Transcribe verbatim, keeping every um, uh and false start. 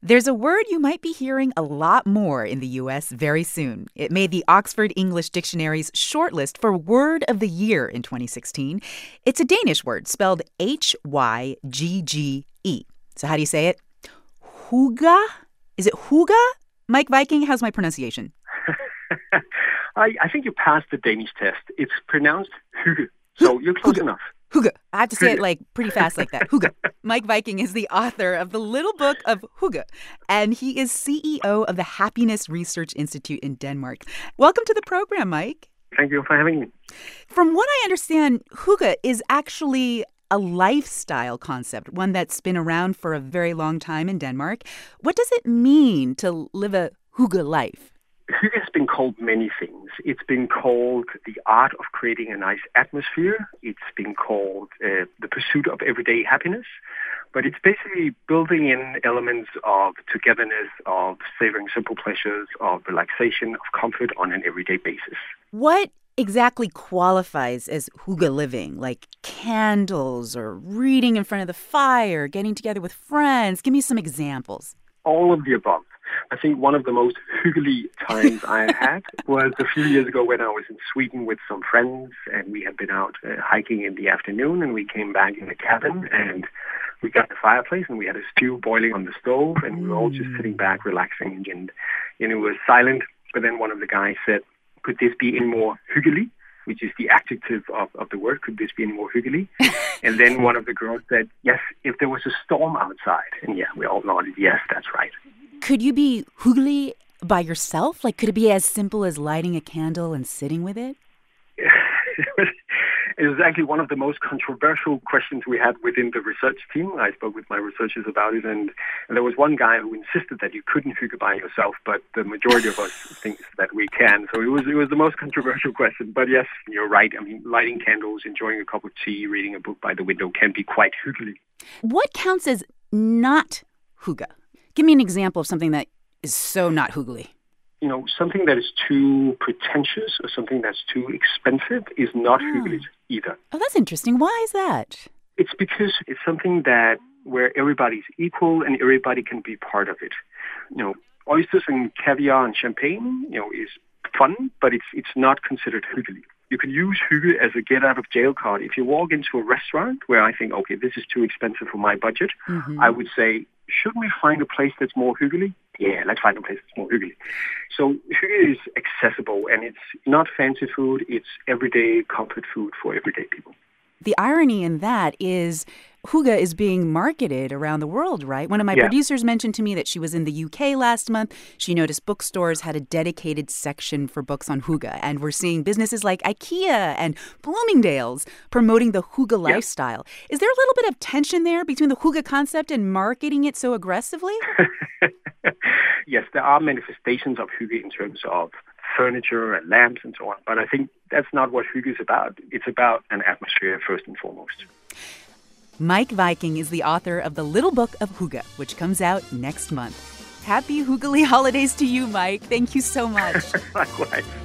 There's a word you might be hearing a lot more in the U S very soon. It made the Oxford English Dictionary's shortlist for Word of the Year in twenty sixteen. It's a Danish word spelled H Y G G E. So how do you say it? Hygge? Is it hygge? Mike Viking, how's my pronunciation? I, I think you passed the Danish test. It's pronounced hygge, so you're close Hygge. enough. Hygge. I have to say Hygge. it like pretty fast like that. Hygge. Mike Viking is the author of the Little Book of Hygge, and he is C E O of the Happiness Research Institute in Denmark. Welcome to the program, Mike. Thank you for having me. From what I understand, hygge is actually a lifestyle concept, one that's been around for a very long time in Denmark. What does it mean to live a hygge life? Hygge has been called many things. It's been called the art of creating a nice atmosphere. It's been called uh, the pursuit of everyday happiness. But it's basically building in elements of togetherness, of savoring simple pleasures, of relaxation, of comfort on an everyday basis. What exactly qualifies as hygge living? Like candles or reading in front of the fire, getting together with friends? Give me some examples. All of the above. I think one of the most hyggely times I had was a few years ago when I was in Sweden with some friends, and we had been out uh, hiking in the afternoon, and we came back in the cabin, and we got the fireplace, and we had a stew boiling on the stove, and we were all just sitting back, relaxing, and, and it was silent. But then one of the guys said, could this be any more hyggelig? Which is the adjective of, of the word. Could this be any more hyggelig? And then one of the girls said, yes, if there was a storm outside. And yeah, we all nodded, yes, that's right. Could you be hyggelig by yourself? Like, could it be as simple as lighting a candle and sitting with it? It was actually one of the most controversial questions we had within the research team. I spoke with my researchers about it, and, and there was one guy who insisted that you couldn't hygge by yourself, but the majority of us thinks that we can. So it was it was the most controversial question. But yes, you're right. I mean, lighting candles, enjoying a cup of tea, reading a book by the window can be quite hyggelig. What counts as not hygge? Give me an example of something that is so not hyggelig. You know, something that is too pretentious or something that's too expensive is not Oh. hyggelig either. Oh, that's interesting. Why is that? It's because it's something that where everybody's equal and everybody can be part of it. You know, oysters and caviar and champagne, you know, is fun, but it's it's not considered hyggelig. You could use hygge as a get out of jail card. If you walk into a restaurant where I think, okay, this is too expensive for my budget, Mm-hmm. I would say, shouldn't we find a place that's more hyggelig? Yeah, let's find a place that's more hyggelig. So hygge is accessible, and it's not fancy food. It's everyday comfort food for everyday people. The irony in that is hygge is being marketed around the world, right? One of my Yeah. producers mentioned to me that she was in the U K last month. She noticed bookstores had a dedicated section for books on hygge, and we're seeing businesses like IKEA and Bloomingdale's promoting the hygge Yeah. lifestyle. Is there a little bit of tension there between the hygge concept and marketing it so aggressively? Yes, there are manifestations of hygge in terms of furniture and lamps and so on, but I think that's not what hygge is about. It's about an atmosphere first and foremost. Mike Viking is the author of The Little Book of Hygge, which comes out next month. Happy hyggely holidays to you, Mike. Thank you so much. Likewise.